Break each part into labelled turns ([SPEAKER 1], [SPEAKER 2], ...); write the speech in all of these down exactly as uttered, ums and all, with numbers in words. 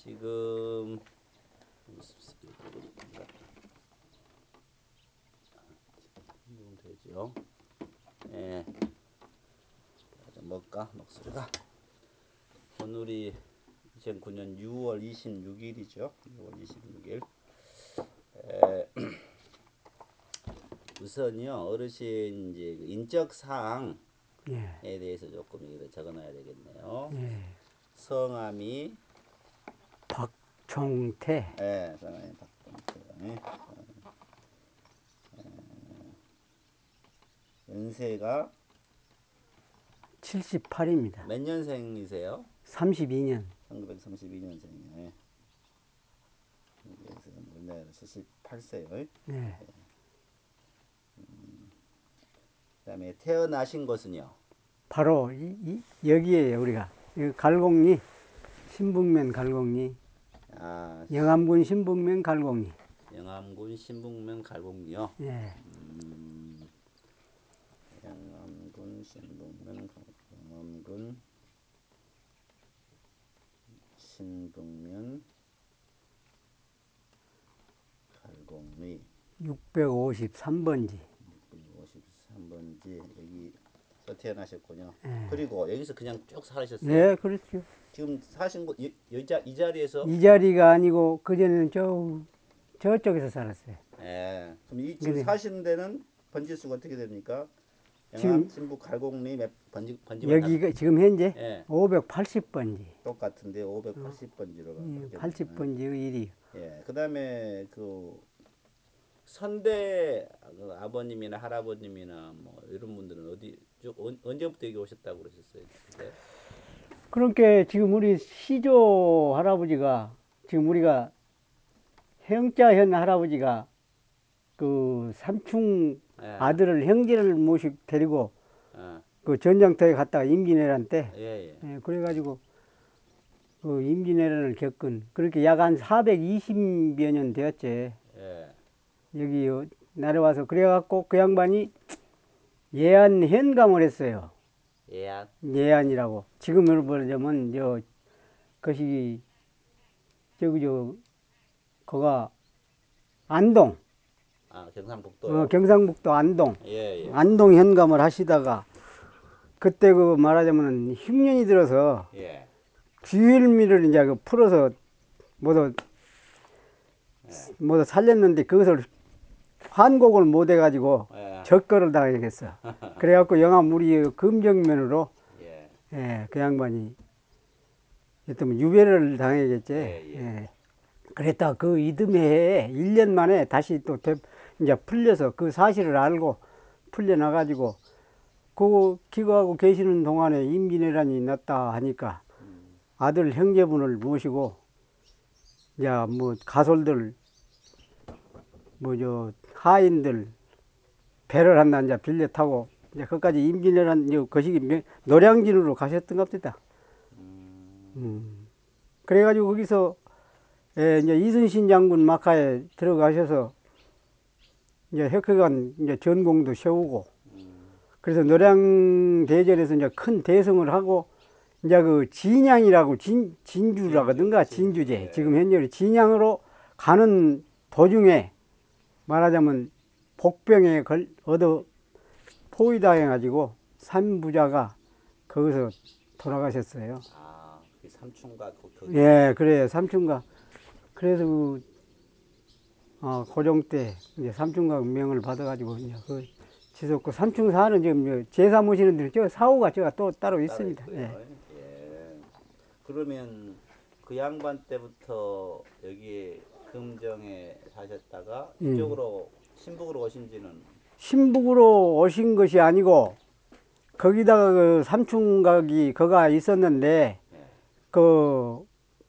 [SPEAKER 1] 지금 되죠. 예. 좀 먹까 목소리가. 오늘이 이천구 년 유월 이십육 일이죠. 유월 이십육 일. 에, 우선요 어르신 이제 인적 사항에
[SPEAKER 2] 예.
[SPEAKER 1] 대해서 조금 여기다 적어놔야 되겠네요.
[SPEAKER 2] 예.
[SPEAKER 1] 성함이
[SPEAKER 2] 박종태.
[SPEAKER 1] 예, 성함이 박종태. 연세가
[SPEAKER 2] 칠십팔입니다.
[SPEAKER 1] 몇 년생이세요?
[SPEAKER 2] 삼십이 년.
[SPEAKER 1] 천구백삼십이 년생이에요. 우리나라 칠십팔 세요.
[SPEAKER 2] 네.
[SPEAKER 1] 음, 그다음에 태어나신 곳은요?
[SPEAKER 2] 바로 이, 이, 여기에요. 우리가 갈곡리 신북면 갈곡리.
[SPEAKER 1] 아,
[SPEAKER 2] 영암군 신북면 갈곡리.
[SPEAKER 1] 영암군 신북면 갈곡리요.
[SPEAKER 2] 예.
[SPEAKER 1] 음, 영암군 신북면 영암군 신북면 갈곡리
[SPEAKER 2] 육백오십삼 번지.
[SPEAKER 1] 육백오십삼 번지 여기서 태어나셨군요.
[SPEAKER 2] 예.
[SPEAKER 1] 그리고 여기서 그냥 쭉 살으셨어요?
[SPEAKER 2] 네, 그렇죠.
[SPEAKER 1] 지금 사신 곳 이, 여자, 이 자리에서?
[SPEAKER 2] 이 자리가 아니고 그전에는 저 저쪽에서 살았어요.
[SPEAKER 1] 예. 그럼 이 지금
[SPEAKER 2] 그래.
[SPEAKER 1] 사시는 데는 번지수가 어떻게 됩니까?
[SPEAKER 2] 지금
[SPEAKER 1] 영암 신북 갈곡리 몇 번지 번지만
[SPEAKER 2] 여기가 다, 지금 현재
[SPEAKER 1] 예.
[SPEAKER 2] 오백팔십 번지.
[SPEAKER 1] 똑같은데 오백팔십 번지로
[SPEAKER 2] 어, 팔십 번지의 일이.
[SPEAKER 1] 예. 그다음에 그 선대 그 아버님이나 할아버님이나 뭐 이런 분들은 어디 쭉 언제부터 여기 오셨다고 그러셨어요? 그때?
[SPEAKER 2] 그러니까 지금 우리 시조 할아버지가 지금 우리가 형자현 할아버지가 그 삼충
[SPEAKER 1] 예.
[SPEAKER 2] 아들을 형제를 모시고 데리고
[SPEAKER 1] 예.
[SPEAKER 2] 그 전쟁터에 갔다가 임진왜란 때
[SPEAKER 1] 예, 예.
[SPEAKER 2] 예, 그래가지고 그 임진왜란을 겪은 그렇게 약 한 사백이십여 년 되었지.
[SPEAKER 1] 예.
[SPEAKER 2] 여기 내려와서 그래갖고 그 양반이 예안 현감을 했어요.
[SPEAKER 1] 예안.
[SPEAKER 2] 예안이라고. 지금으로 보자면 저 그것이 저기 저 거가 안동.
[SPEAKER 1] 아, 경상북도요.
[SPEAKER 2] 어, 경상북도 안동.
[SPEAKER 1] 예, 예.
[SPEAKER 2] 안동 현감을 하시다가 그때 그 말하자면 흉년이 들어서
[SPEAKER 1] 예.
[SPEAKER 2] 귀일미를 이제 그 풀어서 모두
[SPEAKER 1] 예.
[SPEAKER 2] 모두 살렸는데 그것을 환곡을 못 해가지고
[SPEAKER 1] 예.
[SPEAKER 2] 적거를 당하겠어. 그래갖고 영암 우리 금정면으로
[SPEAKER 1] 예.
[SPEAKER 2] 예, 그 양반이 좀 유배를 당하겠지.
[SPEAKER 1] 예, 예.
[SPEAKER 2] 예. 그랬다가 그 이듬해에 일 년 만에 다시 또 대, 이제 풀려서 그 사실을 알고 풀려나가지고 그 기거하고 계시는 동안에 임진왜란이 났다 하니까
[SPEAKER 1] 음.
[SPEAKER 2] 아들 형제분을 모시고 이제 뭐 가솔들 뭐 저 하인들 배를 한다 이제 빌려 타고 이제 거기까지 임진왜란 이 거시기 노량진으로 가셨던 겁니다.
[SPEAKER 1] 음.
[SPEAKER 2] 음. 그래가지고 거기서 예, 이제 이순신 장군 막하에 들어가셔서 이제 혁혁한 이제 전공도 세우고
[SPEAKER 1] 음.
[SPEAKER 2] 그래서 노량대전에서 이제 큰 대성을 하고 이제 그 진양이라고 진, 진주라거든가
[SPEAKER 1] 진주,
[SPEAKER 2] 진주제
[SPEAKER 1] 예.
[SPEAKER 2] 지금 현재 진양으로 가는 도중에 말하자면 복병에 걸, 얻어 포위당해가지고 삼부자가 거기서 돌아가셨어요.
[SPEAKER 1] 아, 그 삼촌과 그, 그
[SPEAKER 2] 예, 그래요. 삼촌가. 그래서 그, 어, 고종 때 이제 삼촌가 명을 받아가지고 이제 그 지속고 삼충사는 지금 제사 모시는 데는 저 사후가 제가 또 따로
[SPEAKER 1] 따로
[SPEAKER 2] 있습니다.
[SPEAKER 1] 있고요.
[SPEAKER 2] 예.
[SPEAKER 1] 예. 그러면 그 양반 때부터 여기 금정에 사셨다가
[SPEAKER 2] 음.
[SPEAKER 1] 이쪽으로 신북으로 오신지는
[SPEAKER 2] 신북으로 오신 것이 아니고 거기다가 그 삼충각이 거가 있었는데
[SPEAKER 1] 예.
[SPEAKER 2] 그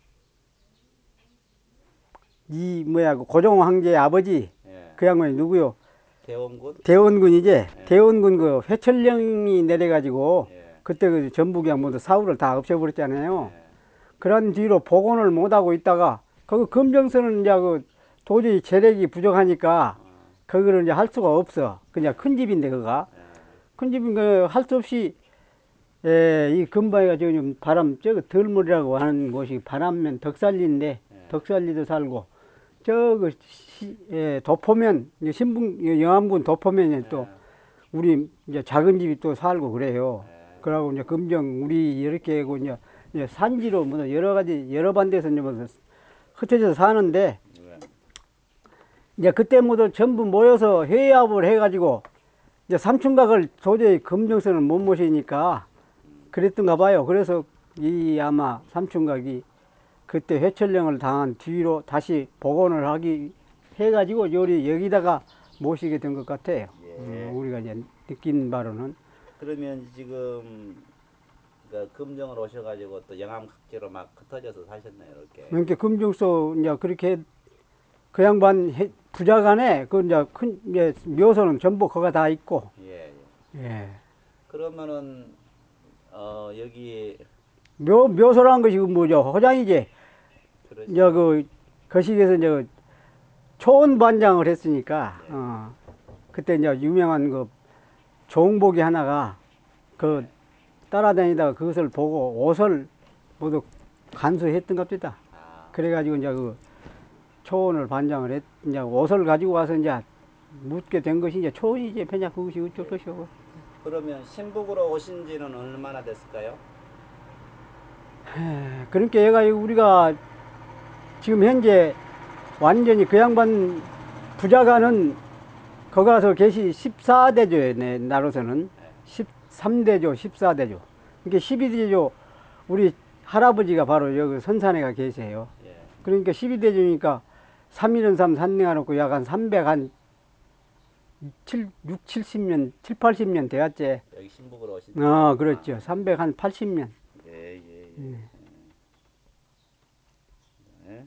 [SPEAKER 2] 이 뭐야 그 고종 황제의 아버지
[SPEAKER 1] 예.
[SPEAKER 2] 그 양반이 누구요?
[SPEAKER 1] 대원군?
[SPEAKER 2] 대원군이지.
[SPEAKER 1] 예.
[SPEAKER 2] 대원군 그 회철령이 내려가지고
[SPEAKER 1] 예.
[SPEAKER 2] 그때 그 전북이 모두 사우를 다 없애버렸잖아요.
[SPEAKER 1] 예.
[SPEAKER 2] 그런 뒤로 복원을 못하고 있다가 그 금정선은 이제 그 도저히 재력이 부족하니까
[SPEAKER 1] 어.
[SPEAKER 2] 그거를 이제 할 수가 없어. 그냥 큰 집인데 그가
[SPEAKER 1] 예.
[SPEAKER 2] 큰 집인 거 할 수 없이 예, 이 근방에가 지금 바람, 저거 덜물이라고 하는 곳이 바람면 덕살리인데,
[SPEAKER 1] 예.
[SPEAKER 2] 덕살리도 살고, 저거, 시, 예, 도포면, 이제 신분, 영암군 도포면에 또,
[SPEAKER 1] 예.
[SPEAKER 2] 우리 이제 작은 집이 또 살고 그래요.
[SPEAKER 1] 예.
[SPEAKER 2] 그러고 이제 금정, 우리 이렇게 하고 이제, 이제 산지로 뭐 여러 가지, 여러 반대에서 이제 뭐 흩어져서 사는데,
[SPEAKER 1] 예.
[SPEAKER 2] 이제 그때 모두 전부 모여서 회의합을 해가지고, 이제 삼층각을 도저히 금정선을 못 모시니까, 그랬던가 봐요. 그래서 이 아마 삼층각이 그때 회철령을 당한 뒤로 다시 복원을 하기 해가지고 요리 여기다가 모시게 된 것 같아요.
[SPEAKER 1] 예.
[SPEAKER 2] 음, 우리가 이제 느낀 바로는.
[SPEAKER 1] 그러면 지금 그 금정을 오셔가지고 또 영암 각지로 막 흩어져서 사셨나요, 이렇게?
[SPEAKER 2] 그러니까 금정소 이제 그렇게 그 양반 해- 부자간에 그 이제 큰 이제 묘소는 전부 거가 다 있고.
[SPEAKER 1] 예, 예.
[SPEAKER 2] 예.
[SPEAKER 1] 그러면은 어 여기
[SPEAKER 2] 묘 묘소라는 것이 그 뭐죠? 호장이지.
[SPEAKER 1] 그러시
[SPEAKER 2] 이제 그 거식에서 이제 초원 반장을 했으니까
[SPEAKER 1] 예.
[SPEAKER 2] 어, 그때 이제 유명한 그 종복이 하나가 그 따라다니다가 그것을 보고 옷을 모두 간수했던 겁니다.
[SPEAKER 1] 아,
[SPEAKER 2] 그래가지고 이제 그 초원을 반장을 했, 이제 옷을 가지고 와서 이제 묻게 된 것이 이제 초원이지. 그냥 그것이 어쩔 것이고.
[SPEAKER 1] 그러면 신북으로 오신 지는 얼마나 됐을까요?
[SPEAKER 2] 에, 그러니까 얘가 우리가 지금 현재 완전히 그 양반 부자가는 거기 가서 계시 십사 대조에 내 나로서는
[SPEAKER 1] 예.
[SPEAKER 2] 십삼 대조, 십사 대조. 그러니까 십이 대조 우리 할아버지가 바로 여기 선산에가 계세요.
[SPEAKER 1] 예.
[SPEAKER 2] 그러니까 십이 대조니까 삼 일은 삼, 산내가 놓고 약 한 삼백, 한 칠, 육, 칠십 년, 칠, 팔십 년 되었지.
[SPEAKER 1] 여기 신북으로 오신 지.
[SPEAKER 2] 어, 그렇죠. 삼백, 한 팔십 년.
[SPEAKER 1] 예, 예, 예.
[SPEAKER 2] 음.
[SPEAKER 1] 네.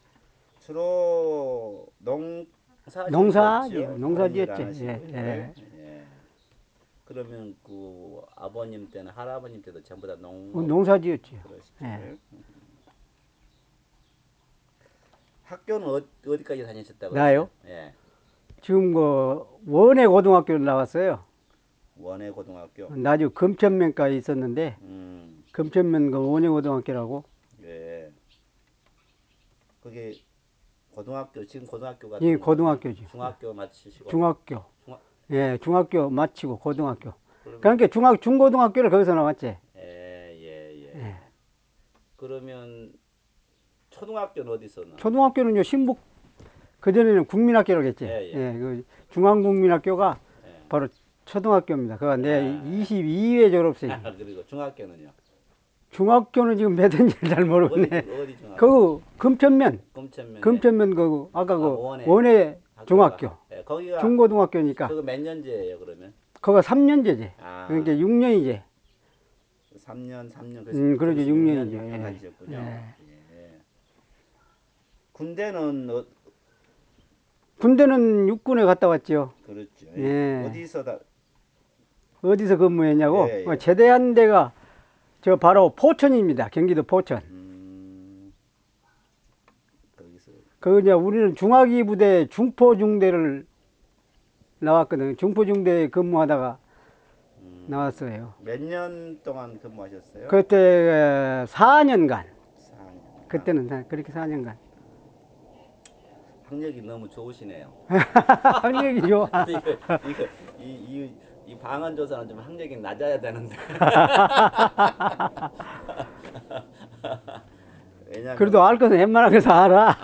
[SPEAKER 1] 주로 농사
[SPEAKER 2] 농사지,
[SPEAKER 1] 지으셨죠?
[SPEAKER 2] 농사
[SPEAKER 1] 다른 일
[SPEAKER 2] 지었지.
[SPEAKER 1] 안 하시고.
[SPEAKER 2] 예, 예.
[SPEAKER 1] 예. 그러면 그 아버님 때나 할아버님 때도 전부 다 농,
[SPEAKER 2] 어, 농사 지었지.
[SPEAKER 1] 그러시죠.
[SPEAKER 2] 예.
[SPEAKER 1] 학교는 어, 어디까지 다니셨다고
[SPEAKER 2] 나요?
[SPEAKER 1] 그랬어요? 예.
[SPEAKER 2] 지금 그 원해 고등학교를 나왔어요.
[SPEAKER 1] 원해 고등학교.
[SPEAKER 2] 나중 금천면까지 있었는데
[SPEAKER 1] 음.
[SPEAKER 2] 금천면 그 원해 고등학교라고.
[SPEAKER 1] 예. 그게 고등학교 지금 고등학교 같은
[SPEAKER 2] 이
[SPEAKER 1] 거죠?
[SPEAKER 2] 고등학교죠.
[SPEAKER 1] 중학교 마치시고
[SPEAKER 2] 중학교.
[SPEAKER 1] 중학
[SPEAKER 2] 예, 중학교 마치고 고등학교.
[SPEAKER 1] 그러면
[SPEAKER 2] 그러니까 중학 중고등학교를 거기서 나왔지.
[SPEAKER 1] 예, 예, 예.
[SPEAKER 2] 예.
[SPEAKER 1] 그러면 초등학교는 어디서 나?
[SPEAKER 2] 초등학교는 요 신북 그전에는 국민학교라고 했지.
[SPEAKER 1] 예, 예.
[SPEAKER 2] 예, 그 중앙국민학교가
[SPEAKER 1] 예.
[SPEAKER 2] 바로 초등학교입니다. 그가 내
[SPEAKER 1] 아.
[SPEAKER 2] 이십이 회 졸업생.
[SPEAKER 1] 그리고 중학교는요?
[SPEAKER 2] 중학교는 지금 몇 회인지 잘
[SPEAKER 1] 어디
[SPEAKER 2] 모르겠네.
[SPEAKER 1] 어디 중학교?
[SPEAKER 2] 그 금천면,
[SPEAKER 1] 금천면에
[SPEAKER 2] 금천면 그 아까 그
[SPEAKER 1] 아, 원해.
[SPEAKER 2] 원해
[SPEAKER 1] 학교가.
[SPEAKER 2] 중학교,
[SPEAKER 1] 예, 거기가
[SPEAKER 2] 중고등학교니까
[SPEAKER 1] 그거 몇 년제예요, 그러면?
[SPEAKER 2] 거가 삼 년제지.
[SPEAKER 1] 아.
[SPEAKER 2] 그러니까 육 년이지.
[SPEAKER 1] 삼 년, 삼 년
[SPEAKER 2] 음, 그러죠. 육 년이죠.
[SPEAKER 1] 육 년
[SPEAKER 2] 예.
[SPEAKER 1] 다니셨군요.
[SPEAKER 2] 예.
[SPEAKER 1] 예. 군대는 어,
[SPEAKER 2] 군대는 육군에 갔다 왔죠.
[SPEAKER 1] 그렇죠.
[SPEAKER 2] 예.
[SPEAKER 1] 어디서 다
[SPEAKER 2] 어디서 근무했냐고?
[SPEAKER 1] 예, 예.
[SPEAKER 2] 어, 제대한 데가 저 바로 포천입니다. 경기도 포천.
[SPEAKER 1] 음, 거기서
[SPEAKER 2] 그 이제 우리는 중화기 부대 중포중대를 나왔거든. 중포중대에 근무하다가
[SPEAKER 1] 음,
[SPEAKER 2] 나왔어요.
[SPEAKER 1] 몇 년 동안 근무하셨어요?
[SPEAKER 2] 그때 사 년간.
[SPEAKER 1] 사 년.
[SPEAKER 2] 그때는 다 그렇게 사 년간.
[SPEAKER 1] 학력이 너무 좋으시네요.
[SPEAKER 2] 학력이 좋아.
[SPEAKER 1] 이거, 이거, 이, 이, 이 방언 조사는 좀 학력이 낮아야 되는데. 왜냐면
[SPEAKER 2] 그래도 알 것은 웬만한 것은 알아.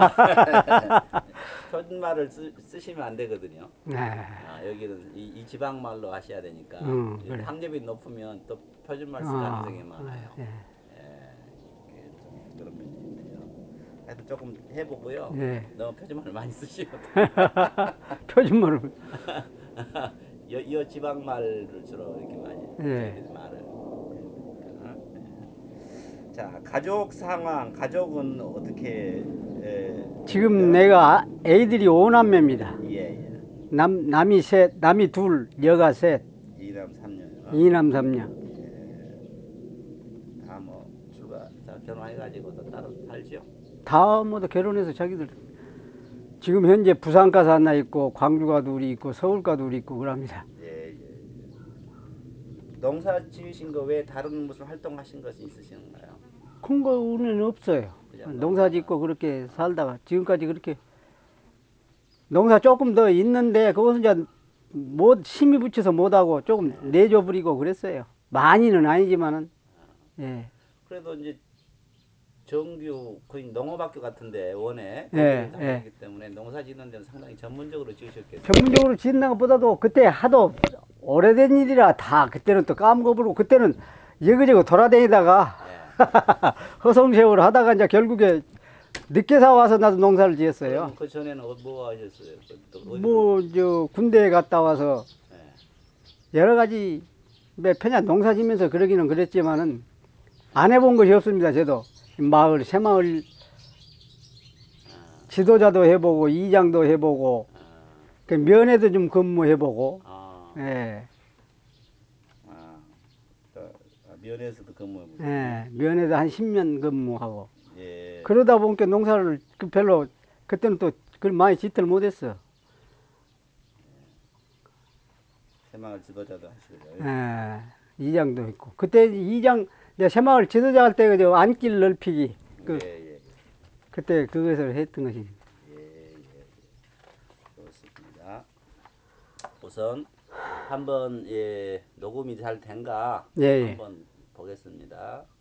[SPEAKER 1] 표준말을 쓰, 쓰시면 안 되거든요.
[SPEAKER 2] 네.
[SPEAKER 1] 아, 여기는 이, 이 지방 말로 하셔야 되니까
[SPEAKER 2] 음,
[SPEAKER 1] 이
[SPEAKER 2] 그래.
[SPEAKER 1] 학력이 높으면 또 표준말 쓸
[SPEAKER 2] 아,
[SPEAKER 1] 가능성이 많아요.
[SPEAKER 2] 예.
[SPEAKER 1] 예, 이게 좀 그런 면이 있네요. 하여튼 조금 해보고요.
[SPEAKER 2] 예.
[SPEAKER 1] 너무 표준말을 많이 쓰시면
[SPEAKER 2] 표준말을.
[SPEAKER 1] 이, 이 지방 말을 주로 이렇게 많이
[SPEAKER 2] 예.
[SPEAKER 1] 저희들이 말을 해야 되니까. 예. 자, 가족 상황, 가족은 어떻게? 예,
[SPEAKER 2] 지금 내가 애들이 오남매입니다.
[SPEAKER 1] 예, 예.
[SPEAKER 2] 남, 남이 셋, 남이 둘, 여가 셋,
[SPEAKER 1] 이남 삼녀요.
[SPEAKER 2] 이남 삼녀.
[SPEAKER 1] 다 뭐 출가 다 결혼해가지고 또 따로 살죠.
[SPEAKER 2] 다 모두 결혼해서 자기들 지금 현재 부산 가서 하나 있고 광주가 둘이 있고 서울 가 둘이 있고 그럽니다.
[SPEAKER 1] 예, 예. 농사 지으신 거 외에 다른 무슨 활동하신 것이 있으신가요?
[SPEAKER 2] 큰 거는 없어요.
[SPEAKER 1] 그냥
[SPEAKER 2] 농사
[SPEAKER 1] 농사.
[SPEAKER 2] 짓고 그렇게 살다가 지금까지 그렇게 농사 조금 더 있는데 그것은 이제 못 힘이 붙여서 못하고 조금 내줘 버리고 그랬어요. 많이는 아니지만은 예.
[SPEAKER 1] 그래도 이제 정규 거의 농업학교 같은데 원에
[SPEAKER 2] 예,
[SPEAKER 1] 거기를
[SPEAKER 2] 예.
[SPEAKER 1] 다니기 때문에 농사 짓는 데는 상당히 전문적으로 지으셨겠어요.
[SPEAKER 2] 전문적으로 짓는 것보다도 그때 하도 오래된 일이라 다 그때는 또 까먹어버리고 그때는 여기저기 돌아다니다가
[SPEAKER 1] 예.
[SPEAKER 2] 허송세월 하다가 이제 결국에 늦게사 와서 나도 농사를 지었어요.
[SPEAKER 1] 그럼 그 전에는 어- 뭐 하셨어요? 그 또 어디로?
[SPEAKER 2] 뭐 저 군대에 갔다 와서
[SPEAKER 1] 예.
[SPEAKER 2] 여러 가지 몇 편야 농사 지면서 그러기는 그랬지만은 안 해본 것이 없습니다. 저도 마을 새마을
[SPEAKER 1] 아,
[SPEAKER 2] 지도자도 해보고 이장도 해보고
[SPEAKER 1] 아,
[SPEAKER 2] 그 면회도 좀 근무해보고
[SPEAKER 1] 아,
[SPEAKER 2] 예,
[SPEAKER 1] 아, 또, 아, 면에서도 근무해 보셨네.
[SPEAKER 2] 예, 면회도 한 십 년 근무하고
[SPEAKER 1] 예.
[SPEAKER 2] 그러다 보니까 농사를 그 별로 그때는 또 그걸 많이 짓들 못했어.
[SPEAKER 1] 새마을 지도자도 하시고요.
[SPEAKER 2] 예, 이장도 했고 그때 이장 내가 새마을 지도자 할 때 그저 안길 넓히기 그
[SPEAKER 1] 예, 예, 예.
[SPEAKER 2] 그때 그것을 했던 것이.
[SPEAKER 1] 예, 예, 예. 좋습니다. 우선 한번 예, 녹음이 잘 된가
[SPEAKER 2] 예, 예.
[SPEAKER 1] 한번 보겠습니다.